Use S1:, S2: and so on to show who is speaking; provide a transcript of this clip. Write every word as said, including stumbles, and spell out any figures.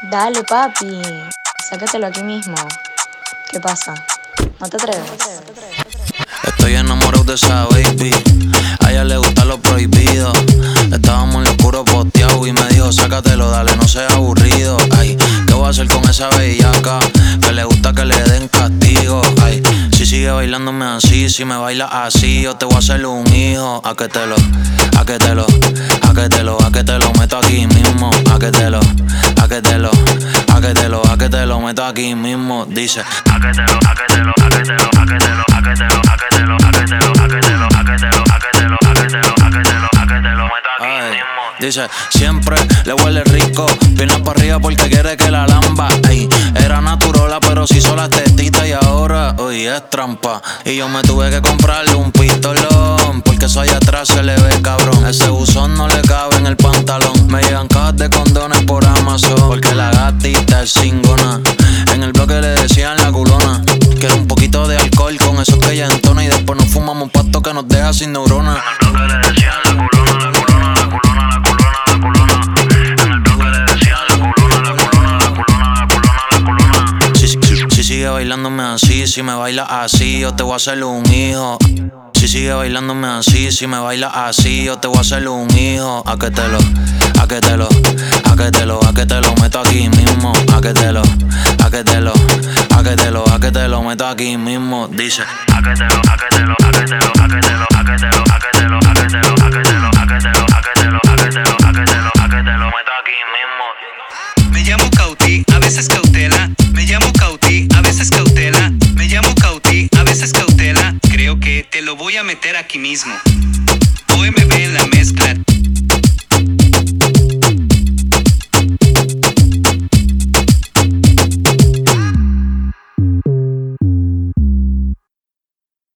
S1: Dale, papi. Sácatelo aquí mismo. ¿Qué pasa? ¿No te atreves?
S2: Estoy enamorado de esa baby. A ella le gusta lo prohibido. Estábamos en lo oscuro posteado y me dijo, sácatelo, dale, no seas aburrido. Ay, ¿qué voy a hacer con esa bellaca? Que le gusta que le den castigo. Ay, si sigue bailándome así, si me baila así, yo te voy a hacer un hijo. A que te lo, a que te lo, a que te lo, a que te lo meto aquí mismo. A que te lo, a que te lo, a que te lo, a que te lo meto aquí mismo. Dice, a que te lo, a que te lo, a que te lo, a que te lo, a que te lo, a que te lo, a que te lo, a que te lo, a que te lo, a que te lo, a que te lo, a que te lo, a que te lo meto aquí mismo. Dice, siempre le huele rico, piernas para arriba porque quiere que la lamba. Ey, era naturola pero si hizo las tetitas y ahora, uy, es trampa. Y yo me tuve que comprarle un pistolón porque eso allá atrás se le ve cabrón. Ese buzón no le cabe en el pantalón. Me llegan cajas de condones por Amazon porque la gatita es cingona. En el bloque le decían la culona. Quiero un poquito de alcohol con esos que ella entona y después nos fumamos un pasto que nos deja sin neuronas. En el bloque le decían la culona, la culona, la culona, la culona, la culona. En el bloque le decían la culona, la culona, la culona, la culona, la culona. Si, si, si sigue bailándome así, si me baila así, yo te voy a hacer un hijo. Si sigue bailándome así, si me baila así, yo te voy a hacer un hijo. A que te lo, a que te lo, a que te lo, a que te lo meto aquí mismo. A que te lo, a que te lo, a que te lo, a que te lo meto aquí mismo. Dice, a que te lo, a que te lo, a que te lo, a que te lo, a que te lo, a que te lo, a que te lo, a que te lo, a que te lo, a que te lo, a que te lo, a que te lo, a que te lo meto aquí mismo.
S3: Me llamo Cauti, a veces cautela. Me llamo Cauti, a veces cautela. Me llamo Cauti, a veces cautela. Creo que te lo voy a meter aquí mismo.